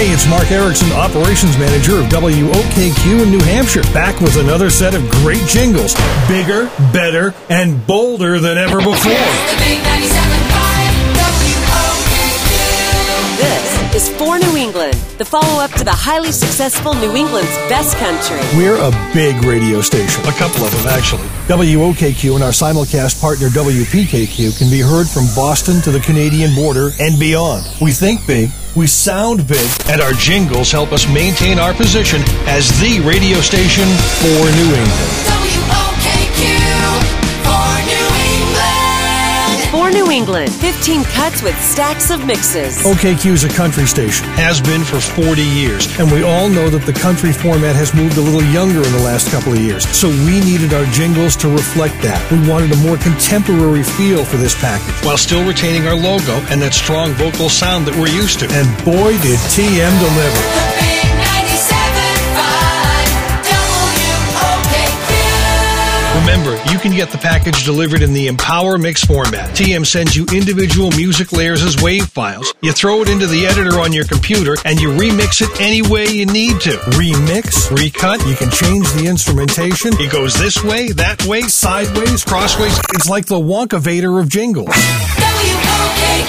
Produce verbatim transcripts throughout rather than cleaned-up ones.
Hey, it's Mark Erickson, Operations Manager of W O K Q in New Hampshire, back with another set of great jingles. Bigger, better, and bolder than ever before. The big ninety-seven point five W O K Q. This is For New England, the follow-up to the highly successful New England's Best Country. We're a big radio station. A couple of them, actually. W O K Q and our simulcast partner W P K Q can be heard from Boston to the Canadian border and beyond. We think big, we sound big, and our jingles help us maintain our position as the radio station for New England. W O K Q for New England. For New England, fifteen cuts with stacks of mixes. O K Q is a country station, has been for forty years, and we all know that the country format has moved a little younger in the last couple of years, so we needed our jingles to reflect that. We wanted a more contemporary feel for this package, while still retaining our logo and that strong vocal sound that we're used to. And boy, did T M deliver. The big ninety-seven point five W O K Q. Remember, you can get the package delivered in the Empower Mix format. T M sends you individual music layers as WAV files. You throw it into the editor on your computer, and you remix it any way you need to. Remix, recut, you can change the instrumentation. It goes this way, that way, sideways, crossways. It's like the Wonkavator of jingles. W O K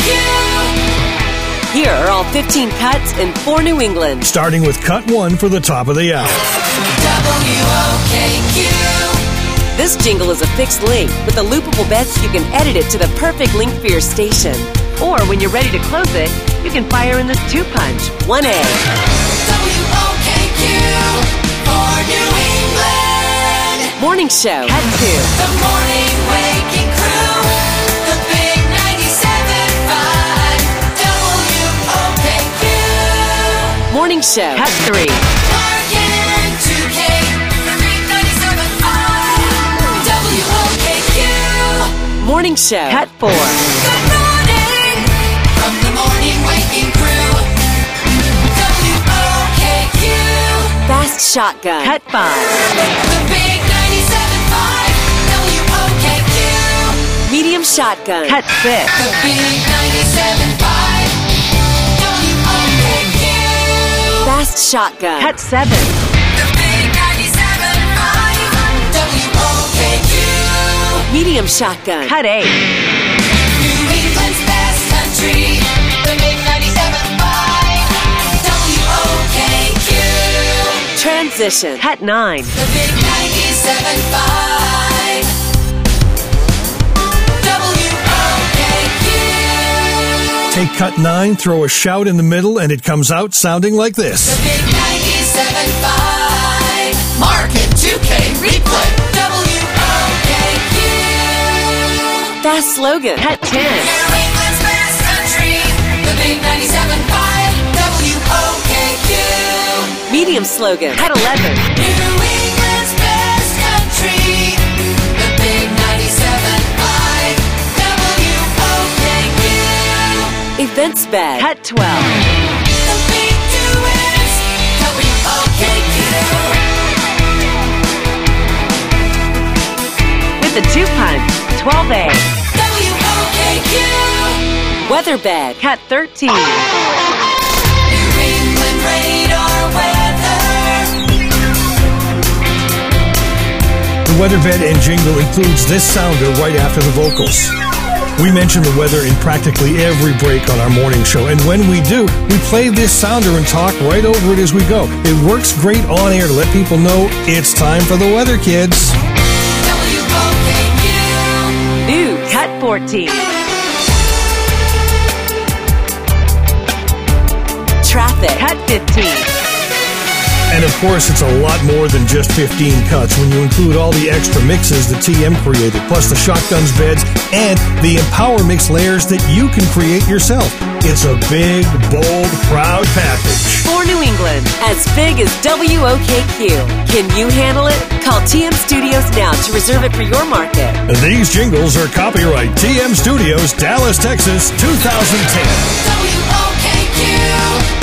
Q. Here are all fifteen cuts in For New England. Starting with cut one for the top of the hour. W O K Q. This jingle is a fixed link. With the loopable beds, you can edit it to the perfect link for your station. Or when you're ready to close it, you can fire in this two-punch. one A. W O K Q for New England. Morning Show, cut two. The morning waking crew. The big ninety-seven point five W O K Q. Morning Show, cut three. Mark and two K. The big ninety-seven point five W O K Q. Morning Show, cut four. Good morning from the morning waking crew. W O K Q. Fast Shotgun, cut five. The big ninety-seven point five W O K Q. Medium Shotgun, cut six. The big ninety-seven point five W O K Q. Fast Shotgun, cut seven. The big ninety-seven point five W O K Q. Medium Shotgun, cut eight. New England's best country. The big ninety-seven point five W O K Q. Transition, cut nine. The big ninety-seven point five W O K Q. Take cut nine, throw a shout in the middle, and it comes out sounding like this. The big ninety-seven point five Mark and two K replay. W O K Q. Fast Slogan, cut ten. New England's best country. The big ninety-seven point five W O K Q. Medium Slogan, cut eleven. New England's best country. The big ninety-seven point five W O K Q. Events Bed, cut twelve. The big two is W O K Q. With the two-punch, twelve A. W O K Q. Weather Bed, cut thirteen. New England radar weather. The weather bed and jingle includes this sounder right after the vocals. We mention the weather in practically every break on our morning show, and when we do, we play this sounder and talk right over it as we go. It works great on air to let people know it's time for the weather, kids. W O K Q. News, cut fourteen. Traffic, cut fifteen. And of course, it's a lot more than just fifteen cuts when you include all the extra mixes that T M created, plus the shotguns, beds, and the Empower Mix layers that you can create yourself. It's a big, bold, proud package. For New England, as big as W O K Q. Can you handle it? Call T M Studios now to reserve it for your market. And these jingles are copyright T M Studios, Dallas, Texas, two thousand ten. W O K Q.